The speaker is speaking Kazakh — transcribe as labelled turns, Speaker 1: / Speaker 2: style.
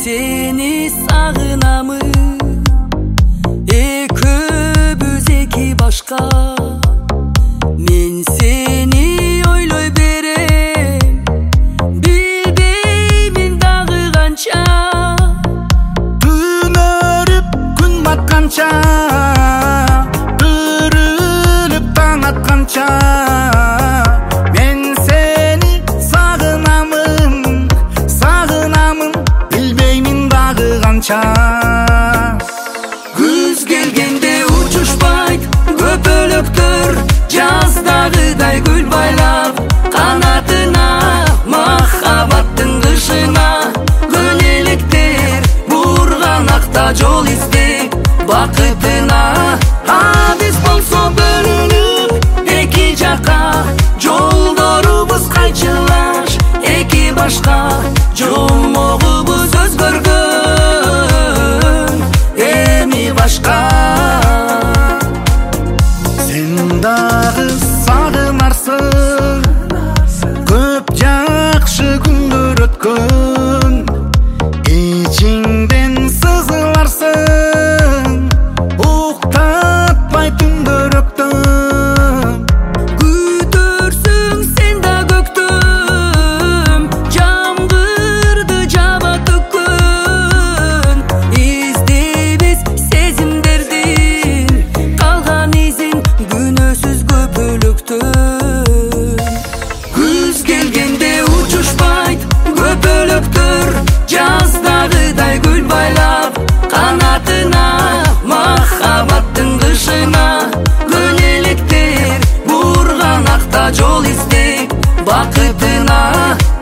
Speaker 1: seni sağınamın, ekibüz eki başka. Men seni oyloy berem, bilbeymin dağı kança.
Speaker 2: Gün örüp gün batkança, bürülüp taң atkança. Men seni sağınamın, sağınamın, bilbeymin dağı kança.
Speaker 1: Güz gelgende uçuşpayt köpölöktөр, jazdagıday gül baylap kanatına. Mahabattın kışına gönelekler burganakta jol izdep bakıtına. Biz bolso bölünüp eki jaka, жолдорубуз кайчылаш эки башка. Жолмогубуз өзгөргөн эми башка.
Speaker 2: Sen dagы сагынарсың, көп жакшы күндөр өткөн. Ичиңден сызыларсың, уктатпай түндөрөктөн.
Speaker 1: Күтөрсүң сен да көктөм, жамгырды жаба төккөн. Издейбиз сезимдердин калган изин күнөөсүз көпөлөктөн. Күз келгенде учушпайт көпөлөктөр, жаздагыдай гүл байлап канатына. Махабаттын кышына көнелектер бурганакта жол издеп бакытына.